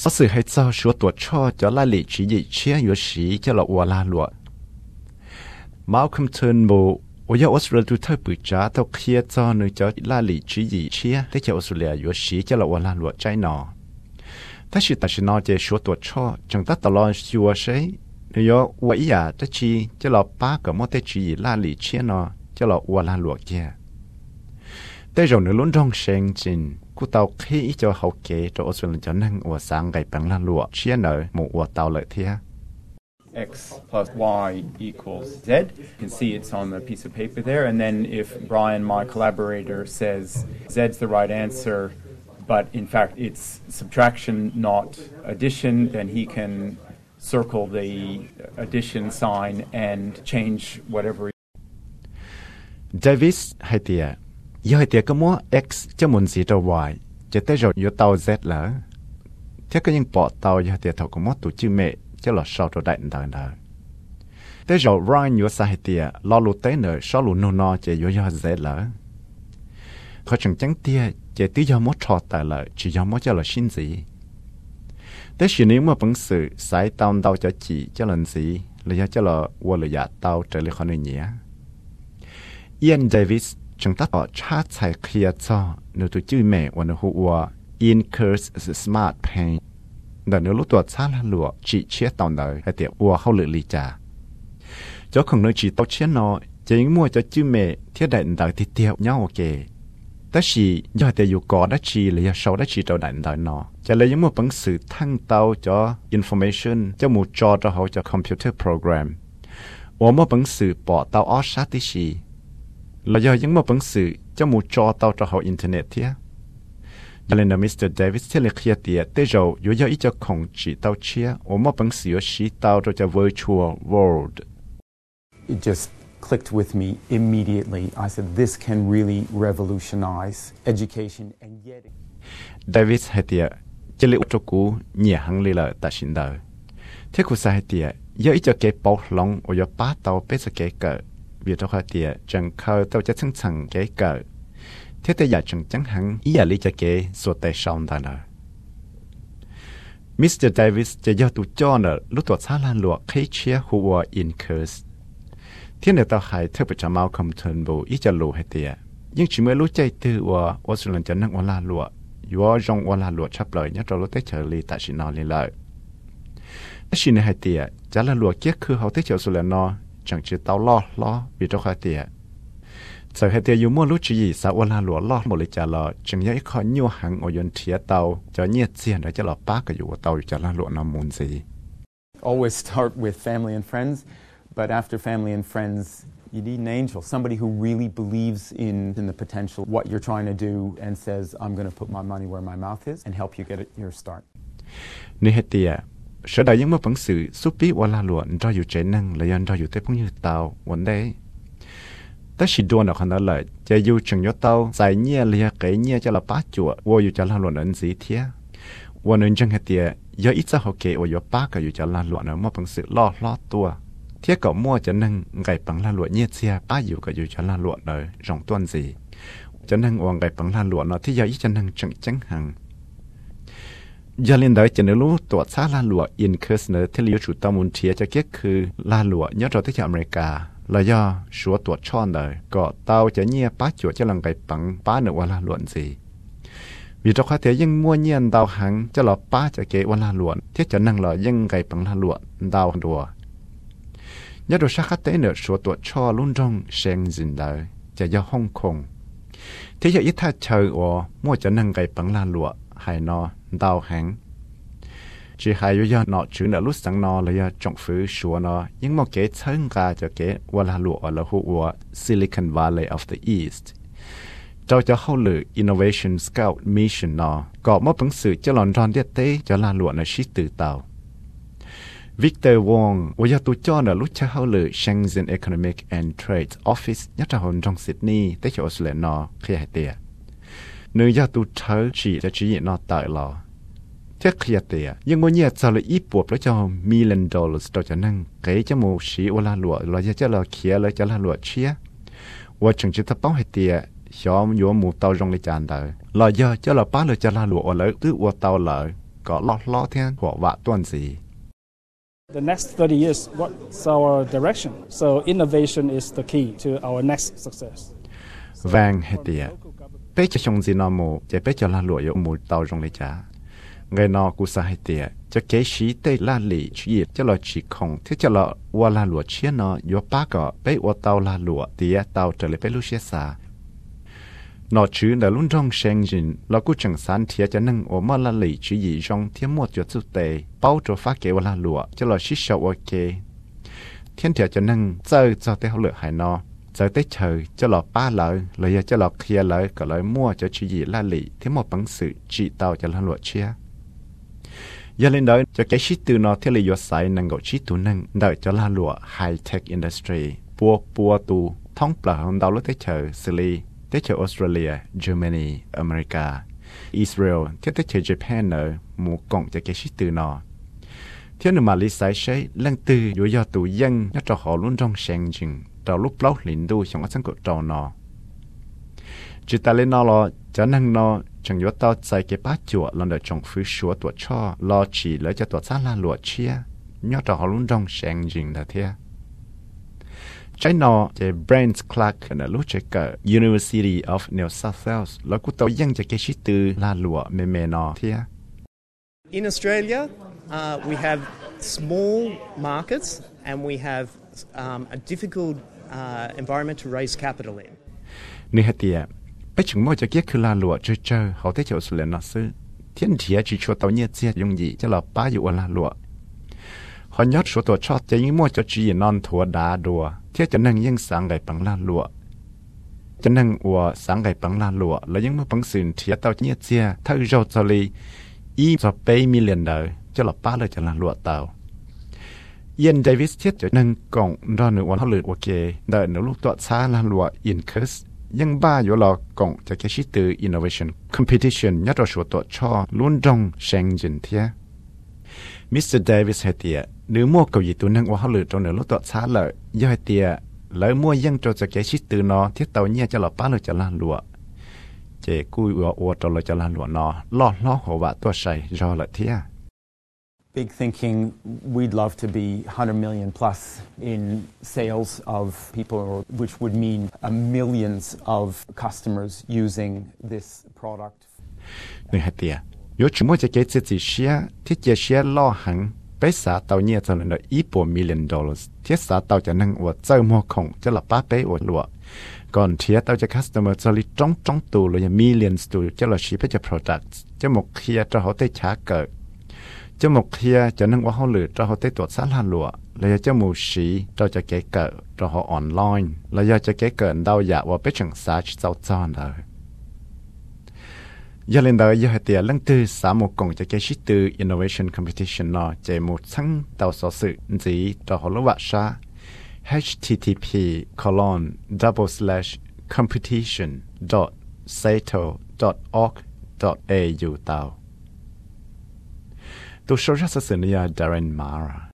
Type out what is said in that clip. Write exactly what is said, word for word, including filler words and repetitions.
所以还早说多错叫拉里只一切有时叫了我拉落。Malcolm Turnbull 我要 Australia ดูเธอปุ๋ยจ้าเท่าเคลียจอนึงจะลาลิจีจีเชียได้จะ Australia อยู่สีจะละวันละหลวดใจหนอถ้าสิตัดสินอจะชัวตัวช่อจังตัดตลอดชัวใช่เดี๋ยวว่าอีอยากจะชีจะละป้ากับมอเตจีลาลิเชียนอจะละวันละหลวดแก่แต่เราในล้นรองเชงจินกูเตาเคอีจะเขาเกะจะ Australia จะนั่งอวสังไก่ปังละหลวดเชียนเนอหมู่อวเตาเลยเทีย X plus Y equals Z. You can see it's on the piece of paper there. And then if Brian, my collaborator, says Z's the right answer, but in fact it's subtraction, not addition, then he can circle the addition sign and change whatever. Davis hay tiệt, giờ hay tiệt có mua X cho muốn gì cho Y, chỉ tới rồi yếu tàu Z là, thế cái những bỏ tàu giờ tiệt thầu có mua tụ chữ mẹ. Cho là sau đó đại đời đời. Thế rồi Ryan yếu sai tiệt, lo lụt tới nơi sau lụt nô nọ chỉ yếu do dễ lỡ. Khó chẳng chẳng tiệt, chỉ tí do mất trò tài lợi, chỉ do mất cho là xin gì. Thế sự nếu mà bằng sự sai tao tao cho chị cho lần gì, là do cho là vô là giả tao trở lại khỏi nơi nhé. Ian Davis chẳng tất bỏ chát chạy kia cho, nếu tôi chữ mẹ và nếu hữu hòa, incurs smart pain. Đời nếu lúc tuột xa là lụa chỉ chia tàu đời hay tiệm ua không lựa lý trả. Cho không nói chỉ tàu chia nó, chỉ những mua cho chữ mẹ thiết đại đời thì tiệm nhau ok. Tất chỉ do tiệm dù có đã chỉ là do sau đã chỉ tàu đại đời nó. Chả lấy những mua bằng sự thăng tàu cho information cho một trò cho họ cho computer program. Ủa mua bằng sự bỏ tàu ớt sát tí chỉ. Là do những mua bằng sự cho một trò tàu cho họ internet thiết. Cho nên là mít tơ Davis thiết lập kia tiệt tới rồi yếu do ý cho khổng chỉ tàu chia ở một bằng sự sĩ tàu cho virtual world. It just clicked with me immediately. I said this can really revolutionize education and yet. Davis hay tiệt chỉ liệu cho cú nhẹ hăng lì lợi tại sinh đời. Thế cú sai tiệt yếu ý cho cái bao lòng ở yếu bát tàu bế cái cỡ vì cho khai tiệt chẳng khơi tàu cho chân chẳng cái cỡ. Thế thì giờ chẳng chẳng hẳn ý là lý cho kế số tài sống ta nè. mít tơ Davisจะยอดตัวจ้อเนอรู้ตัวซาลานหลวกให้เชียหัวอินเคิร์สที่ในตาหายเธอประจำเอาคำเทินบูอีจะรู้ให้เตียยิ่งชิเมื่อรู้ใจตื่อว่าออสเตรเลียจะนั่งวันลาหลวกอยู่ว่าจงวันลาหลวกชับเลยเนี่ยเรารู้ได้เฉลี่ยแต่ชินอนเลยเลยแต่ชินในให้เตียจะลาหลวกเกี่ยคือเขาได้เฉลี่ยนอจังจืดเตาล้อล้อวิจารณ์เตียgiờ hệ tiêu mua lúc chỉ sao ôn la lúa lót một lịch trả lọ chừng nhớ khó nhiều hàng ở yon thía tàu cho nhiệt tiền để cho lọ bác cái vụ tàu cho la lúa nằm muốn gì. Always start with family and friends, but after family and friends, you need an angel, somebody who really believes in in the potential, what you're trying to do, and says, I'm going to put my money where my mouth is and help you get it, your start. Nếu hệ tiêu, sở đại những một bằng sự giúp biết ôn la lúa cho dù trẻ năng là yon cho dù tới phong như tàu vấn đề. Tất nhiên đua nào khăn đó là chỉ dù chừng nhớ tao giải nhẹ lìa cái nhẹ cho là bá chùa vô dù cho là luận ấn gì thế vô nên chẳng hết tiệt do ít ra họ kể vô dù bá cả dù cho là luận ở một bằng sự lo lo tua thế cậu mua cho nên ngày bằng là luận nhẹ xe bá dù cả dù cho là luận ở rộng tuần gì cho nên uống ngày bằng là luận nó thì do ít cho nên chẳng chẳng hằng giờ lên đấy cho nên lúc tuột xa là luận in curse nữa thì liu chủ tao muốn thiệt cho cáiคือlà luận nhớ rồi tới ở America là do số tuột chọn đời có tao chỉ nhẹ bá chuột cho lần cái bằng bá nữa là luận gì vì trong khá thế nhưng mua nhiên tao hàng cho là bá cho cái là luận thiết cho năng là nhưng cái bằng là luận tao đùa nhớ đồ sát khát tế nữa số tuột cho luôn trong sen dình đời cho do Hong Kong thế giờ ít tha chơi ở mua cho năng cái bằng là luận hay nó tao hàng chỉ hay do nó chữ nợ lúc sáng nó là do trọng phứ số nó nhưng mà cái thân cả cho cái là lụa là hữu Silicon Valley of the East cho cho hậu lự Innovation Scout Mission nó có một bằng sự cho lòn tròn địa tế cho là lụa nó ship từ tàu Victor Wong ở do tôi cho nợ lúc cho hậu lự Shenzhen Economic and Trade Office nhất là hồn trong Sydney tới cho Australia nó khi hay tiệt nơi do tôi thấy chỉ cho chỉ nó tại lò thế kia tiệt nhưng mỗi nhà sau lại ít buộc lấy cho million dollars cho cho năng cái cho một sĩ ô la lụa là cho là kia lấy cho là lụa chia và chừng chỉ tập bóng hay tiệt xóm vô một tàu rong lấy tràn đời là do cho là bán lấy cho là lụa lấy tứ ô tàu lợi có lo lo thiên của vạ tuần gì. The next thirty years, what's our direction? So innovation is the key to our next success. Vàng hệ tiệt, bây giờ trong gì nó mù, chỉ bây giờ là lụa yếu mù tàu trong lấy trả. Người nó cũng sẽ hệ tiệt, cho kế sĩ tây là lì chỉ cho là chỉ không, thế cho là qua là lụa chia nó yếu ba cái bây qua tàu là lụa tiệt tàu trở lại bây lúc chia xa. Nó chứ là luôn trong sáng dinh, là cũng chẳng sản thiệt cho nên ở mà là lì chỉ gì trong thiên một chỗ chút tệ, bao cho phát kế là lụa, cho là xí sầu ok. Thiên thiệt cho nên giờ cho tới họ lựa hai nó, giờ tới trời cho là ba lợi, lợi cho là kia lợi, có lợi mua cho chỉ gì là lì, thiên một bằng sự chỉ tàu cho là lụa chia. Giờ lên đó cho cái sĩ từ nó theo lý do sai năng gọi sĩ tu năng đợi cho là lụa high tech industry, bùa bùa tu thông bờ hồng đầu lúc tới trời xử lý. Tới chờ Australia, Germany, America, Israel, tiếp tới chờ Japan ở một cộng cho cái sĩ từ nó. Thế nên mà lý giải sẽ lần từ dù do tụ dân nó cho họ luôn trong sáng dừng, trong lúc lâu liền đu trong cái sân cột trò nó. Chỉ ta lên nó là cho nên nó chẳng có tao chạy cái bát chuột lần đầu trong phía số tuổi cho lo chỉ lấy cho tuổi xa là lụa chia, nhớ cho họ luôn trong sáng dừng là thế. Trái nọ chế Brent Clark ở lúc chế cỡ University of New South Wales là cũng tàu dân cho cái sĩ từ là lụa mê mê nọ thế. In Australia, uh, we have small markets and we have um, a difficult uh, environment to raise capital in. Nơi hạt tiệt, bây chừng mỗi cho cáiคือlà lụa chơi chơi họ thấy chỗ Australia nó sư thiên thiệt chỉ cho tàu nhiệt xe dùng gì cho là ba dụ là lụa. Họ nhớ số tuổi chót cho những mua cho chỉ non thua đá đùa, thế cho nên những sáng ngày bằng la lụa. Cho nên của sáng ngày bằng la lụa là những mua bằng sườn thiệt tàu nhiệt xe thay rau cho li, y cho bảy million đời cho là ba lời cho là lụa tàu. Ian Davis thiết cho nên cộng ra nửaวัน lượt ok đợi nửa lúc tọa xa la lụa increase, nhưng ba yếu là cộng cho cái sĩ từ innovation competition nhất là số tuổi cho luôn trong sáng dần thế. Mister Davis hay tiệt, nếu mua cầu gì tụi năng qua họ lựa trong nửa lúc tọa xá lợi, do hay tiệt, lỡ mua dân cho cho cái shit từ nó thiết tàu nhẹ cho là ba lựa cho lan lụa, chế cùi ủa ủa cho lựa cho lan lụa nó, lo lo hồ vạ tua sài do lợi thế. Big thinking, we'd love to be one hundred million plus in sales of people, which would mean a millions of customers using this product. Người hay tiệt. Nếu chúng mua cho cái gì xia, thì chỉ xia lo hẳn, bây giờ tàu nhẹ cho nên là ít bộ million dollars, thiết xã tàu cho nên ở chơi mua khổng cho là ba bé ở lụa, còn thiết tàu cho customer cho li trong trong tù là millions tù cho là ship cho products, cho một kia cho họ tới trả cỡ, cho một kia cho nên họ lựa cho họ tới tuột sát lan lụa, là cho một sĩ cho cho cái cỡ cho họ online, là do cho cái cỡ đau dạ và biết chẳng sao sao cho rồi. Giờ lên đó giờ hệ lần thứ sáu một cộng cho cái shit từ innovation competition nó chạy một tháng tàu số sự gì cho họ lúc xa http colon double slash competition dot sato dot org dot au tàu. Tôi số ra sự này Darren Mara.